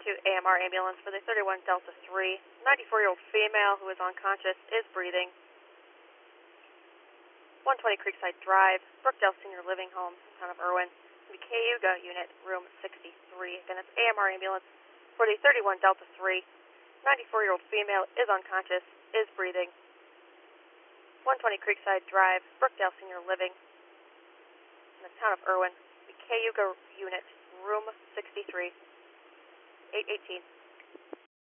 to AMR ambulance for the 31 Delta 3. 94-year-old female who is unconscious, is breathing. 120 Creekside Drive, Brookdale Senior Living Home, town of Irwin. The Cayuga unit, room 63. Again, it's AMR ambulance for the 31 Delta 3. 94-year-old female is unconscious, is breathing. 120 Creekside Drive, Brookdale Senior Living, in the town of Irwin. The Cayuga unit, room 63. 818.